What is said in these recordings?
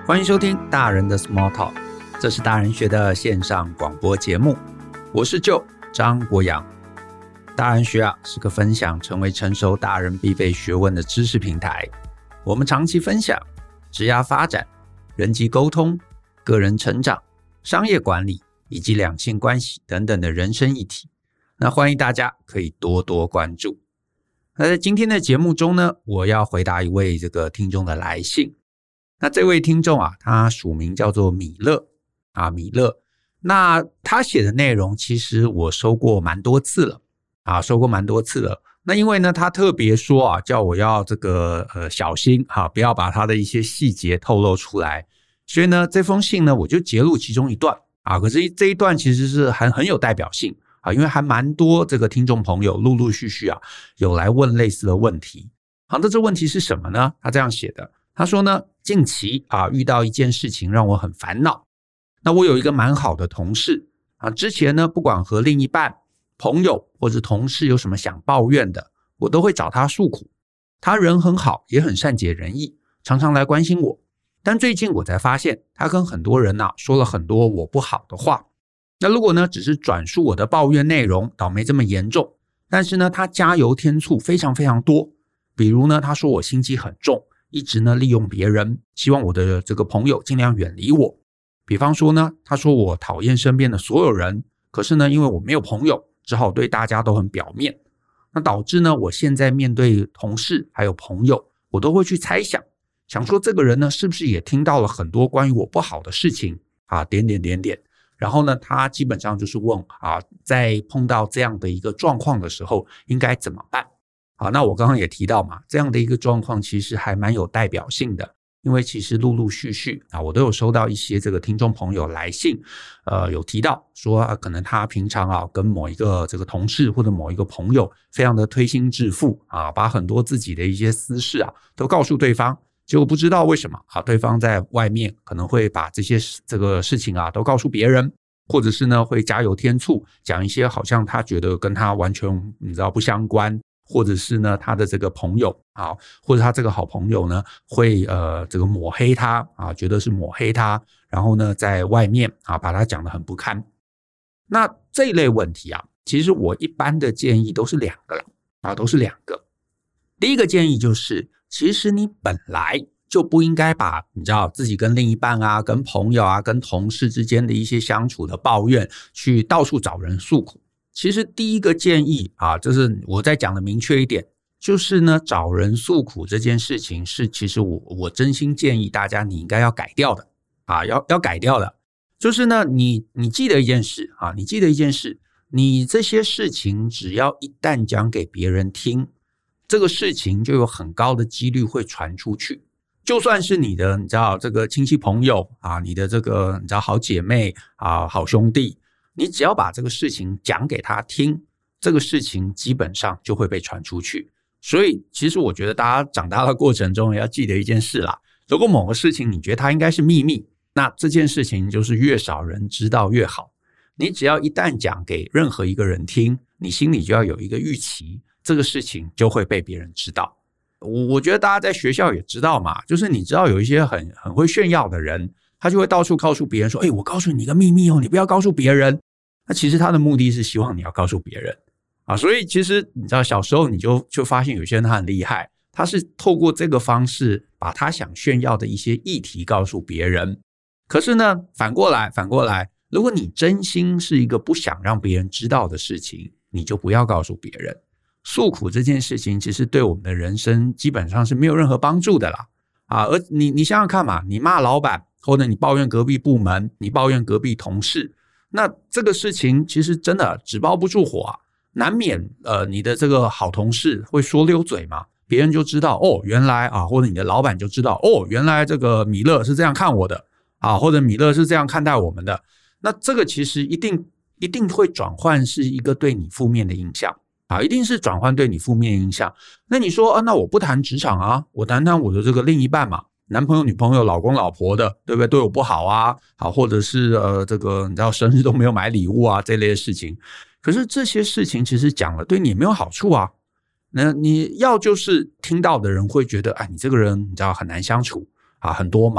欢迎收听大人的 Small Talk， 这是大人学的线上广播节目，我是舅张国阳。大人学是个分享成为成熟大人必备学问的知识平台，我们长期分享职业发展、人际沟通、个人成长、商业管理以及两性关系等等的人生议题。那欢迎大家可以多多关注。那在今天的节目中呢，我要回答一位这个听众的来信。那这位听众他署名叫做米勒米勒。那他写的内容其实我收过蛮多次了那因为呢他特别说叫我要这个小心不要把他的一些细节透露出来，所以呢这封信呢我就截录其中一段可是这一段其实是很有代表性因为还蛮多这个听众朋友陆陆续续有来问类似的问题。好，那这问题是什么呢？他这样写的，他说呢，近期遇到一件事情让我很烦恼。那我有一个蛮好的同事之前呢不管和另一半、朋友或者同事有什么想抱怨的，我都会找他诉苦。他人很好，也很善解人意，常常来关心我。但最近我才发现，他跟很多人说了很多我不好的话。那如果呢只是转述我的抱怨内容，倒没这么严重，但是呢他加油添醋非常非常多。比如呢他说我心机很重，一直呢利用别人，希望我的这个朋友尽量远离我。比方说呢，他说我讨厌身边的所有人，可是呢因为我没有朋友，只好对大家都很表面。那导致呢我现在面对同事还有朋友，我都会去猜想说这个人呢是不是也听到了很多关于我不好的事情然后呢他基本上就是问在碰到这样的一个状况的时候应该怎么办。那我刚刚也提到嘛，这样的一个状况其实还蛮有代表性的，因为其实陆陆续续我都有收到一些这个听众朋友来信有提到说可能他平常跟某一个这个同事或者某一个朋友非常的推心置腹把很多自己的一些私事都告诉对方，结果不知道为什么对方在外面可能会把这个事情都告诉别人，或者是呢会加油添醋，讲一些好像他觉得跟他完全不相关，或者是呢他的这个朋友或者他这个好朋友呢会这个抹黑他觉得是抹黑他，然后呢在外面把他讲得很不堪。那这一类问题其实我一般的建议都是两个啦都是两个。第一个建议就是其实你本来就不应该把自己跟另一半跟朋友跟同事之间的一些相处的抱怨去到处找人诉苦。其实第一个建议就是我再讲的明确一点，就是呢找人诉苦这件事情是其实我真心建议大家你应该要改掉的要改掉的。就是呢你记得一件事你这些事情只要一旦讲给别人听，这个事情就有很高的几率会传出去。就算是你的这个亲戚朋友你的这个好姐妹好兄弟，你只要把这个事情讲给他听，这个事情基本上就会被传出去。所以其实我觉得大家长大的过程中也要记得一件事啦，如果某个事情你觉得它应该是秘密，那这件事情就是越少人知道越好。你只要一旦讲给任何一个人听，你心里就要有一个预期，这个事情就会被别人知道。我觉得大家在学校也知道嘛，就是你知道有一些很会炫耀的人，他就会到处告诉别人说我告诉你一个秘密你不要告诉别人。那其实他的目的是希望你要告诉别人所以其实你知道小时候你就发现有些人他很厉害，他是透过这个方式把他想炫耀的一些议题告诉别人。可是呢反过来如果你真心是一个不想让别人知道的事情，你就不要告诉别人。诉苦这件事情其实对我们的人生基本上是没有任何帮助的啦而你想想看嘛，你骂老板，或者你抱怨隔壁部门，你抱怨隔壁同事，那这个事情其实真的纸包不住火难免你的这个好同事会说溜嘴嘛，别人就知道原来或者你的老板就知道原来这个米勒是这样看我的或者米勒是这样看待我们的。那这个其实一定会转换是一个对你负面的印象一定是转换对你负面印象。那你说那我不谈职场我谈谈我的这个另一半嘛，男朋友女朋友老公老婆的，对不对？对我不好或者是这个你知道生日都没有买礼物这类的事情。可是这些事情其实讲了对你也没有好处那你要就是听到的人会觉得你这个人你知道很难相处很多毛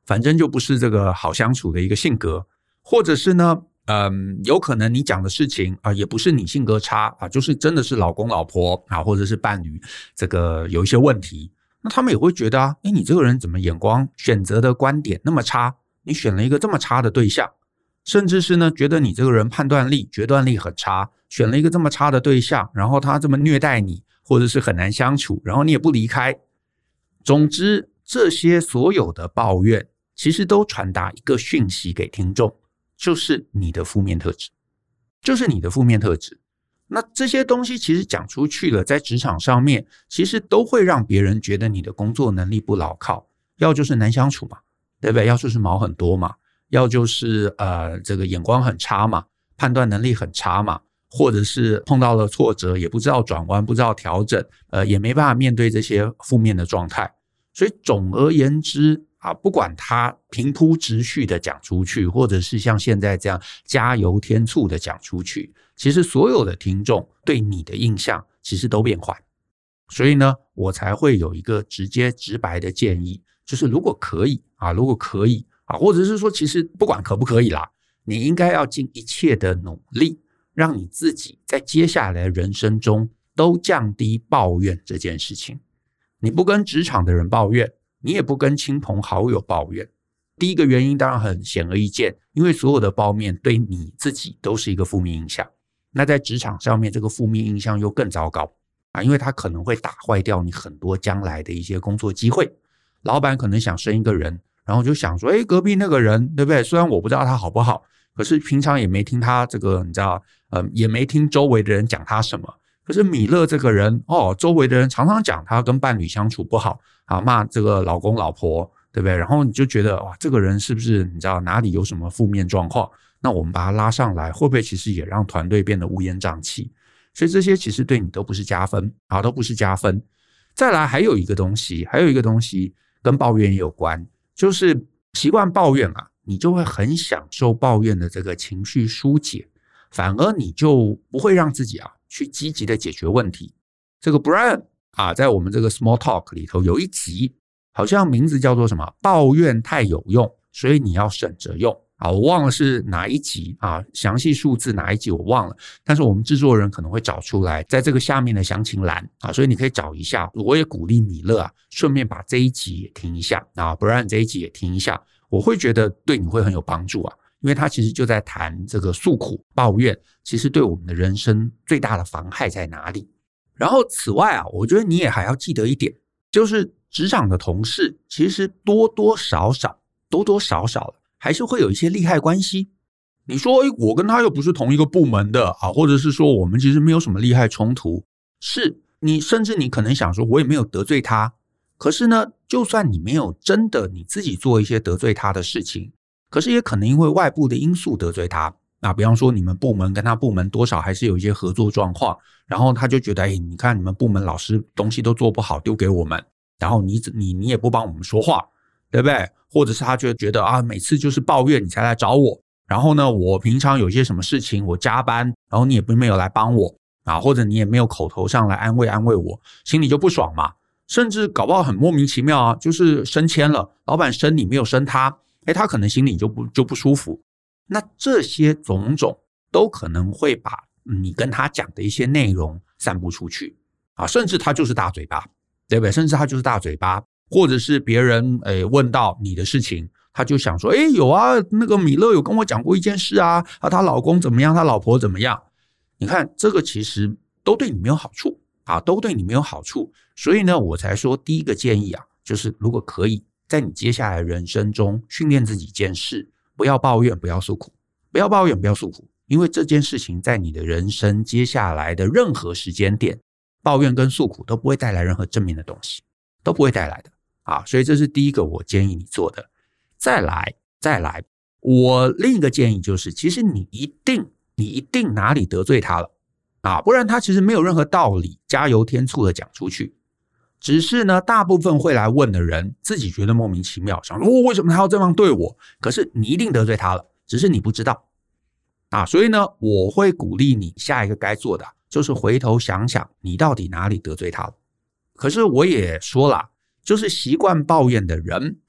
反正就不是这个好相处的一个性格，或者是呢有可能你讲的事情也不是你性格差就是真的是老公老婆或者是伴侣这个有一些问题，那他们也会觉得你这个人怎么眼光选择的观点那么差，你选了一个这么差的对象，甚至是呢觉得你这个人判断力决断力很差，选了一个这么差的对象，然后他这么虐待你，或者是很难相处，然后你也不离开。总之这些所有的抱怨其实都传达一个讯息给听众，就是你的负面特质，就是你的负面特质。那这些东西其实讲出去了，在职场上面其实都会让别人觉得你的工作能力不牢靠，要就是难相处嘛，对不对？要就是毛很多嘛，要就是这个眼光很差嘛，判断能力很差嘛，或者是碰到了挫折也不知道转弯，不知道调整，也没办法面对这些负面的状态。所以总而言之不管他平铺直叙的讲出去，或者是像现在这样加油添醋的讲出去，其实所有的听众对你的印象其实都变坏。所以呢，我才会有一个直接直白的建议，就是如果可以或者是说其实不管可不可以啦，你应该要尽一切的努力，让你自己在接下来的人生中都降低抱怨这件事情。你不跟职场的人抱怨，你也不跟亲朋好友抱怨。第一个原因当然很显而易见，因为所有的抱怨对你自己都是一个负面影响。那在职场上面这个负面影响又更糟糕因为它可能会打坏掉你很多将来的一些工作机会。老板可能想升一个人，然后就想说隔壁那个人对不对，虽然我不知道他好不好，可是平常也没听他这个你知道也没听周围的人讲他什么，可是米勒这个人周围的人常常讲他跟伴侣相处不好骂这个老公老婆对不对，然后你就觉得哇，这个人是不是你知道哪里有什么负面状况，那我们把他拉上来，会不会其实也让团队变得乌烟瘴气。所以这些其实对你都不是加分都不是加分。再来还有一个东西跟抱怨也有关，就是习惯抱怨你就会很享受抱怨的这个情绪疏解，反而你就不会让自己去积极的解决问题。这个 Brian在我们这个 Small Talk 里头有一集好像名字叫做什么抱怨太有用，所以你要省着用我忘了是哪一集详细数字哪一集我忘了，但是我们制作人可能会找出来在这个下面的详情栏所以你可以找一下。我也鼓励米勒顺便把这一集也听一下Brian 这一集也听一下，我会觉得对你会很有帮助因为他其实就在谈这个诉苦抱怨其实对我们的人生最大的妨害在哪里。然后此外我觉得你也还要记得一点，就是职场的同事其实多多少少还是会有一些利害关系。你说我跟他又不是同一个部门的或者是说我们其实没有什么利害冲突，是你甚至你可能想说我也没有得罪他，可是呢就算你没有真的你自己做一些得罪他的事情，可是也可能因为外部的因素得罪他比方说你们部门跟他部门多少还是有一些合作状况，然后他就觉得你看你们部门老师东西都做不好丢给我们，然后你也不帮我们说话对不对，或者是他就觉得每次就是抱怨你才来找我，然后呢我平常有些什么事情我加班，然后你也没有来帮我或者你也没有口头上来安慰我，心里就不爽嘛。甚至搞不好很莫名其妙就是升迁了，老板升你没有升他他可能心里就不舒服。那这些种种都可能会把你跟他讲的一些内容散布出去甚至他就是大嘴巴对不对，甚至他就是大嘴巴，或者是别人问到你的事情，他就想说有那个米勒有跟我讲过一件事她老公怎么样，她老婆怎么样。你看这个其实都对你没有好处都对你没有好处。所以呢我才说第一个建议就是如果可以在你接下来的人生中训练自己一件事，不要抱怨不要诉苦，不要抱怨不要诉苦，因为这件事情在你的人生接下来的任何时间点，抱怨跟诉苦都不会带来任何正面的东西，都不会带来的所以这是第一个我建议你做的。再来我另一个建议就是其实你一定哪里得罪他了不然他其实没有任何道理加油添醋的讲出去，只是呢大部分会来问的人自己觉得莫名其妙，想说为什么他要这样对我，可是你一定得罪他了，只是你不知道所以呢我会鼓励你下一个该做的就是回头想想你到底哪里得罪他了。可是我也说了，就是习惯抱怨的人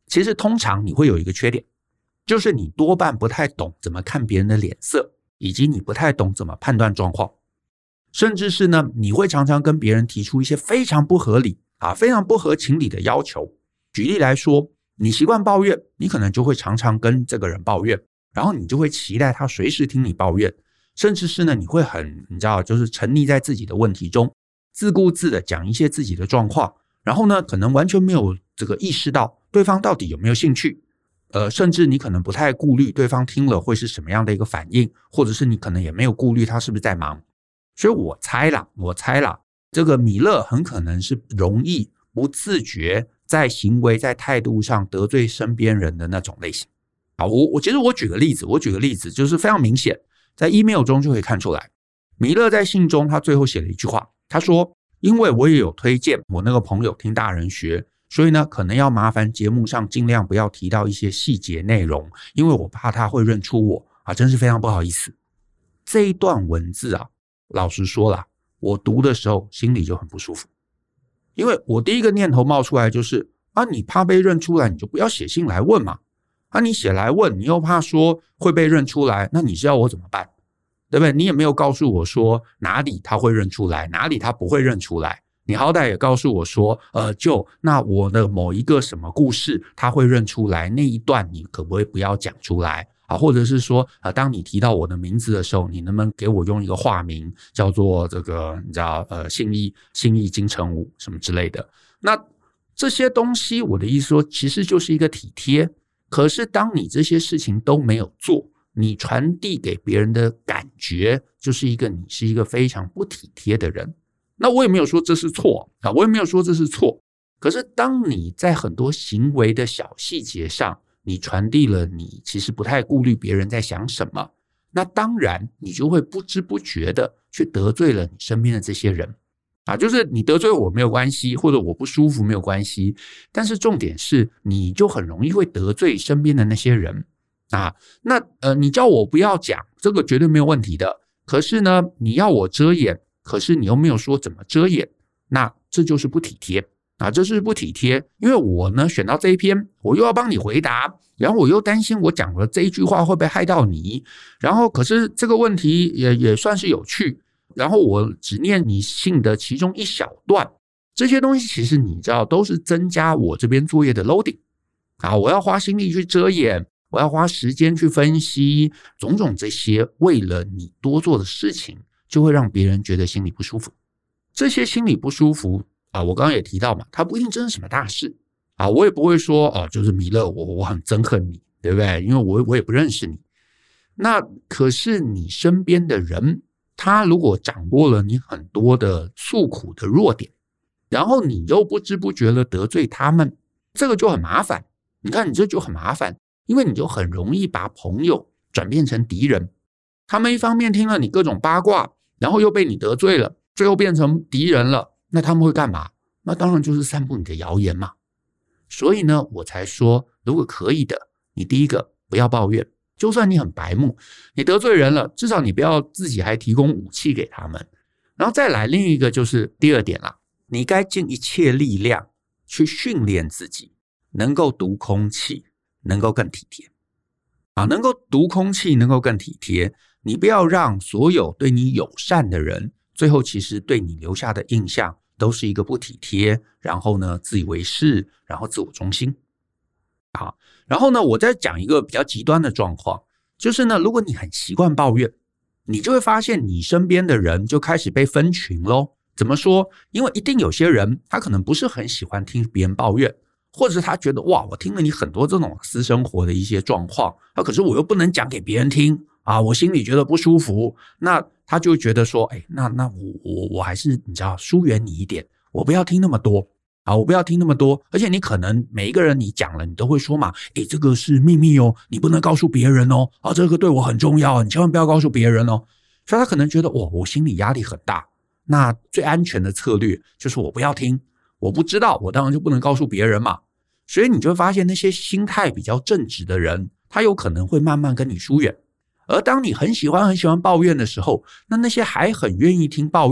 其实通常你会有一个缺点，就是你多半不太懂怎么看别人的脸色，以及你不太懂怎么判断状况，甚至是呢，你会常常跟别人提出一些非常不合理非常不合情理的要求。举例来说，你习惯抱怨，你可能就会常常跟这个人抱怨，然后你就会期待他随时听你抱怨，甚至是呢，你会你知道，就是沉溺在自己的问题中，自顾自的讲一些自己的状况，然后呢，可能完全没有这个意识到对方到底有没有兴趣，甚至你可能不太顾虑对方听了会是什么样的一个反应，或者是你可能也没有顾虑他是不是在忙。所以我猜啦，这个米勒很可能是容易不自觉在行为在态度上得罪身边人的那种类型。好，其实我举个例子就是非常明显，在 email 中就可以看出来。米勒在信中他最后写了一句话，他说，因为我也有推荐我那个朋友听大人学，所以呢可能要麻烦节目上尽量不要提到一些细节内容，因为我怕他会认出我真是非常不好意思。这一段文字老实说啦，我读的时候心里就很不舒服，因为我第一个念头冒出来就是你怕被认出来，你就不要写信来问嘛。你写来问，你又怕说会被认出来，那你是要我怎么办？对不对？你也没有告诉我说哪里他会认出来，哪里他不会认出来。你好歹也告诉我说，那我的某一个什么故事他会认出来，那一段你可不可以不要讲出来？或者是说当你提到我的名字的时候，你能不能给我用一个化名，叫做这个你知道信义金城武什么之类的。那这些东西我的意思说其实就是一个体贴，可是当你这些事情都没有做，你传递给别人的感觉就是你是一个非常不体贴的人。那我也没有说这是错可是当你在很多行为的小细节上你传递了你其实不太顾虑别人在想什么，那当然你就会不知不觉的去得罪了你身边的这些人就是你得罪我没有关系，或者我不舒服没有关系，但是重点是你就很容易会得罪身边的那些人那你叫我不要讲，这个绝对没有问题的，可是呢你要我遮掩，可是你又没有说怎么遮掩，那这就是不体贴这是不体贴。因为我呢选到这一篇，我又要帮你回答，然后我又担心我讲了这一句话会不会害到你，然后可是这个问题也算是有趣，然后我只念你信的其中一小段，这些东西其实你知道都是增加我这边作业的 loading我要花心力去遮掩，我要花时间去分析，种种这些为了你多做的事情就会让别人觉得心里不舒服。这些心里不舒服我刚刚也提到嘛，它不一定真是什么大事我也不会说就是米勒我很憎恨你，对不对？因为我也不认识你。那可是你身边的人，他如果掌握了你很多的诉苦的弱点，然后你又不知不觉的得罪他们，这个就很麻烦。你看你这就很麻烦，因为你就很容易把朋友转变成敌人。他们一方面听了你各种八卦，然后又被你得罪了，最后变成敌人了，那他们会干嘛？那当然就是散布你的谣言嘛。所以呢我才说，如果可以的，你第一个不要抱怨，就算你很白目，你得罪人了，至少你不要自己还提供武器给他们。然后再来另一个就是第二点啦，你该尽一切力量去训练自己能够读空气，能够更体贴能够读空气，能够更体贴。你不要让所有对你友善的人最后其实对你留下的印象都是一个不体贴，然后呢自以为是，然后自我中心然后呢我再讲一个比较极端的状况，就是呢如果你很习惯抱怨，你就会发现你身边的人就开始被分群咯。怎么说？因为一定有些人他可能不是很喜欢听别人抱怨，或者是他觉得哇我听了你很多这种私生活的一些状况可是我又不能讲给别人听我心里觉得不舒服，那他就觉得说那我还是你知道疏远你一点，我不要听那么多我不要听那么多。而且你可能每一个人你讲了你都会说嘛这个是秘密你不能告诉别人这个对我很重要，你千万不要告诉别人所以他可能觉得我心里压力很大，那最安全的策略就是我不要听，我不知道，我当然就不能告诉别人嘛。所以你就会发现那些心态比较正直的人，他有可能会慢慢跟你疏远。而当你很喜欢抱怨的时候，那些还很愿意听抱怨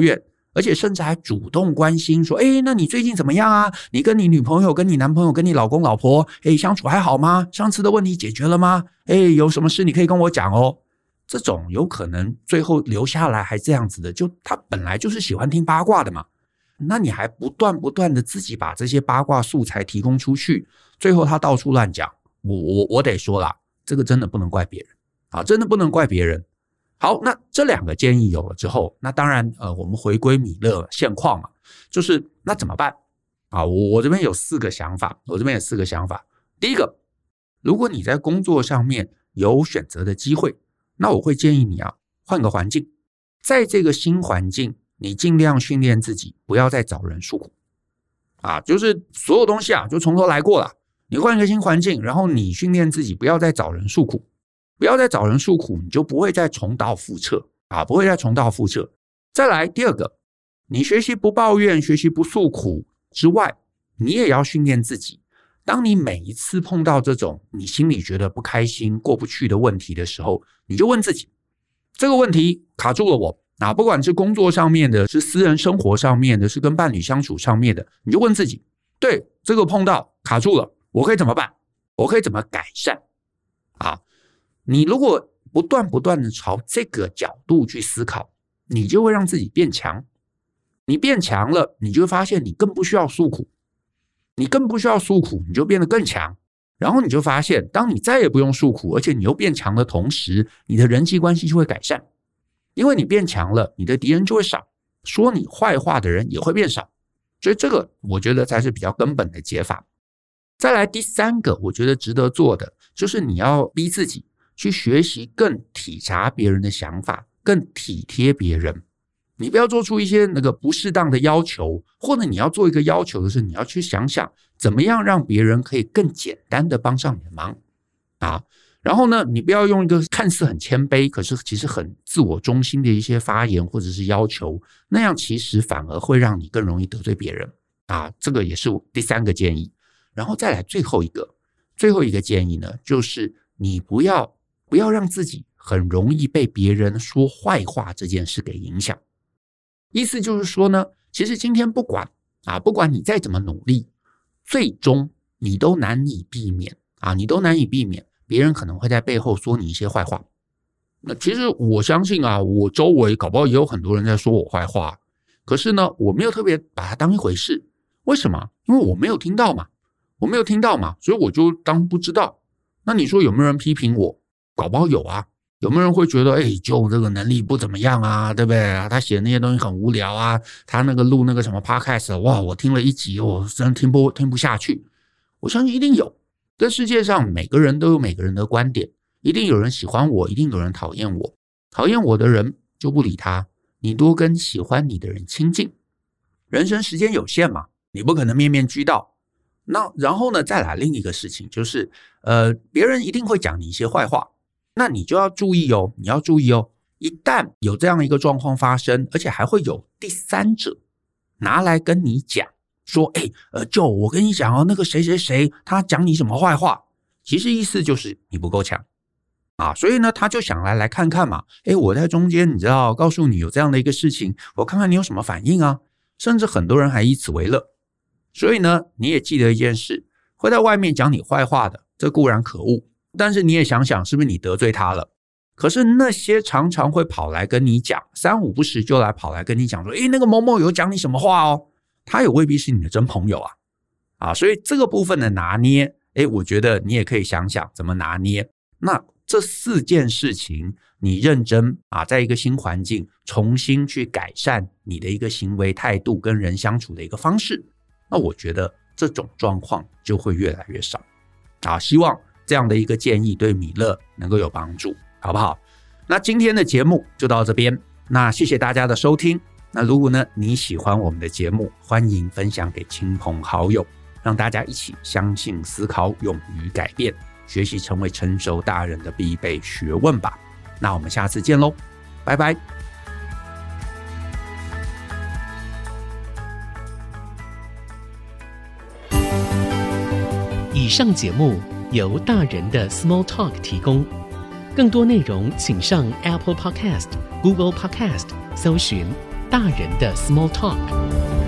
而且甚至还主动关心说，那你最近怎么样啊？你跟你女朋友跟你男朋友跟你老公老婆相处还好吗？上次的问题解决了吗？有什么事你可以跟我讲哦。这种有可能最后留下来还这样子的，就他本来就是喜欢听八卦的嘛，那你还不断的自己把这些八卦素材提供出去，最后他到处乱讲，我得说啦，这个真的不能怪别人啊，真的不能怪别人。好，那这两个建议有了之后，那当然我们回归米勒现况嘛，就是那怎么办啊？我这边有4个想法，第一个，如果你在工作上面有选择的机会，那我会建议你啊，换个环境，在这个新环境你尽量训练自己不要再找人诉苦啊，就是所有东西啊就从头来过了，你换一个新环境，然后你训练自己不要再找人诉苦，你就不会再重蹈覆辙啊，不会再重蹈覆辙。再来第二个，你学习不抱怨，学习不诉苦之外，你也要训练自己，当你每一次碰到这种你心里觉得不开心过不去的问题的时候，你就问自己，这个问题卡住了我啊，不管是工作上面的，是私人生活上面的，是跟伴侣相处上面的，你就问自己，对，这个碰到卡住了，我可以怎么办？我可以怎么改善啊？你如果不断的朝这个角度去思考，你就会让自己变强。你变强了，你就会发现你更不需要诉苦，你就变得更强。然后你就发现，当你再也不用诉苦，而且你又变强的同时，你的人际关系就会改善。因为你变强了，你的敌人就会少，说你坏话的人也会变少。所以这个我觉得才是比较根本的解法。再来第3个，我觉得值得做的，就是你要逼自己去学习更体察别人的想法，更体贴别人。你不要做出一些那个不适当的要求，或者你要做一个要求的是，你要去想想怎么样让别人可以更简单的帮上你的忙啊。然后呢，你不要用一个看似很谦卑，可是其实很自我中心的一些发言或者是要求，那样其实反而会让你更容易得罪别人啊。这个也是第3个建议。然后再来最后一个建议呢，就是你不要让自己很容易被别人说坏话这件事给影响。意思就是说呢，其实今天不管你再怎么努力，最终你都难以避免别人可能会在背后说你一些坏话。那其实我相信啊，我周围搞不好也有很多人在说我坏话，可是呢，我没有特别把它当一回事。为什么？因为我没有听到嘛，所以我就当不知道。那你说有没有人批评我？搞不好有啊。有没有人会觉得就这个能力不怎么样啊，对不对？他写的那些东西很无聊啊，他那个录那个什么 podcast， 哇，我听了1集，我真听不下去。我相信一定有，这世界上每个人都有每个人的观点，一定有人喜欢我，一定有人讨厌我。讨厌我的人就不理他，你多跟喜欢你的人亲近。人生时间有限嘛，你不可能面面俱到。那然后呢，再来另一个事情，就是别人一定会讲你一些坏话。那你就要注意哦，一旦有这样一个状况发生，而且还会有第三者拿来跟你讲说就我跟你讲哦，那个谁谁谁他讲你什么坏话，其实意思就是你不够强啊，所以呢他就想来看看嘛，我在中间你知道告诉你有这样的一个事情，我看看你有什么反应啊，甚至很多人还以此为乐。所以呢你也记得一件事，会在外面讲你坏话的，这固然可恶，但是你也想想是不是你得罪他了。可是那些常常会跑来跟你讲，3、5不时就来跑来跟你讲说那个某某有讲你什么话哦，他也未必是你的真朋友啊。所以这个部分的拿捏我觉得你也可以想想怎么拿捏。那这4件事情你认真在一个新环境重新去改善你的一个行为态度跟人相处的一个方式，那我觉得这种状况就会越来越少希望这样的一个建议对米勒能够有帮助，好不好？那今天的节目就到这边，那谢谢大家的收听。那如果呢你喜欢我们的节目，欢迎分享给亲朋好友，让大家一起相信、思考、勇于改变，学习成为成熟大人的必备学问吧。那我们下次见咯，拜拜。 以上节目由大人的 Small Talk 提供，更多内容请上 Apple Podcast、Google Podcast 搜寻大人的 Small Talk。